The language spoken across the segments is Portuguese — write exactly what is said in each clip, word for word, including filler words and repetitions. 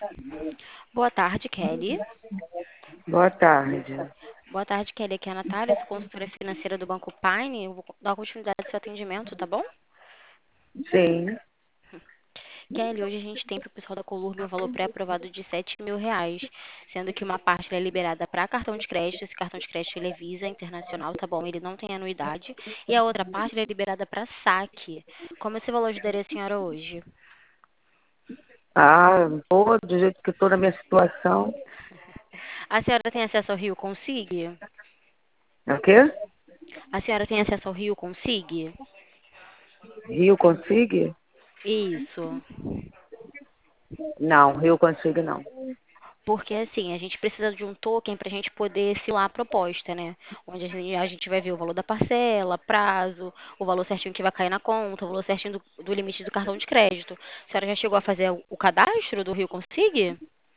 Boa tarde, Kelly. Boa tarde. Boa tarde, Kelly. Aqui é a Natália, sou consultora financeira do Banco Pine. Eu vou dar continuidade ao seu atendimento, tá bom? Sim. Kelly, hoje a gente tem para o pessoal da Colurb um valor pré-aprovado de sete mil reais, sendo que uma parte ele é liberada para cartão de crédito. Esse cartão de crédito ele é Visa Internacional, tá bom? Ele não tem anuidade. E a outra parte ele é liberada para saque. Como esse valor ajudaria a senhora hoje? Ah, boa, do jeito que estou na minha situação. A senhora tem acesso ao Rio Consig? É o quê? A senhora tem acesso ao Rio Consig? Rio consigo? Isso. Não, Rio consigo não. Porque assim, a gente precisa de um token para a gente poder simular a proposta, né? Onde a gente a gente vai ver o valor da parcela, prazo, o valor certinho que vai cair na conta, o valor certinho do, do limite do cartão de crédito. A senhora já chegou a fazer o, o cadastro do Rio Consig?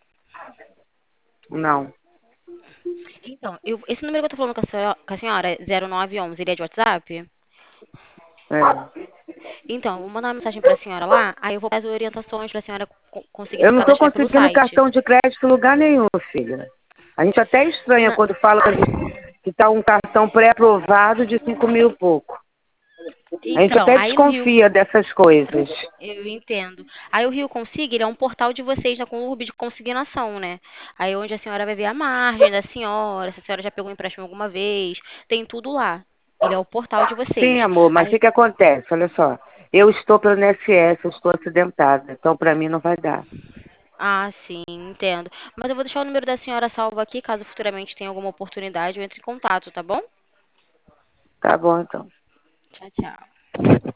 Não. Então, eu- esse número que eu tô falando com a senhora, com a senhora zero nove onze, ele é de WhatsApp? É. Então, eu vou mandar uma mensagem para a senhora lá, aí eu vou fazer as orientações para a senhora co- conseguir Eu se não estou cadastrar pelo conseguindo site. cartão de crédito em lugar nenhum, filha. A gente até estranha Na- quando fala que está um cartão pré-aprovado de cinco mil e pouco. A gente Então, até aí no Rio desconfia dessas coisas. Eu entendo. Aí o Rio Consig, ele é um portal de vocês da Conurb de consignação, né? Aí onde a senhora vai ver a margem da senhora, se a senhora já pegou empréstimo alguma vez, tem tudo lá. Ele é o portal de vocês. Sim, amor, mas o Aí, que, que acontece? Olha só. Eu estou pelo I N S S, eu estou acidentada. Então, para mim, não vai dar. ah, sim, entendo. Mas eu vou deixar o número da senhora salvo aqui, caso futuramente tenha alguma oportunidade, eu entre em contato, tá bom? Tá bom, então. Tchau, tchau.